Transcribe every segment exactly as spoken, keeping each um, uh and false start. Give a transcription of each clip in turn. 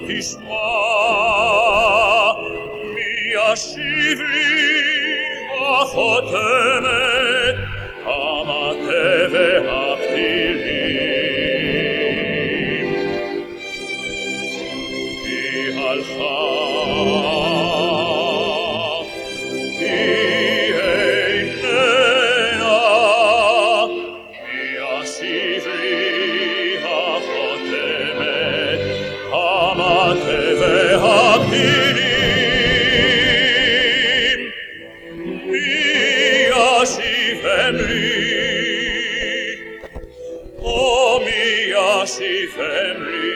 תשמע מי ישיב לי החותמת המטה והפתילים היא הלכה היא איננה מי ישיב לי החותמת המטה והפתילים מי ישיבם לי או מי ישיבם לי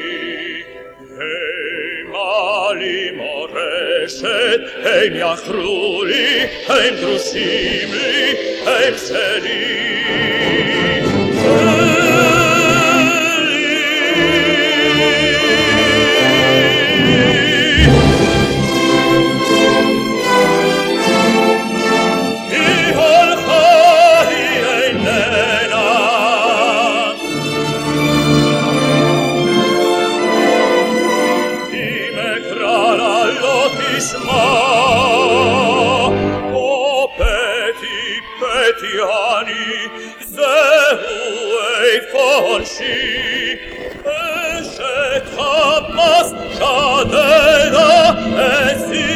המה לי מורשת הם יכרו לי הם דרושים לי הם שלי She eshet Hamas shadena esi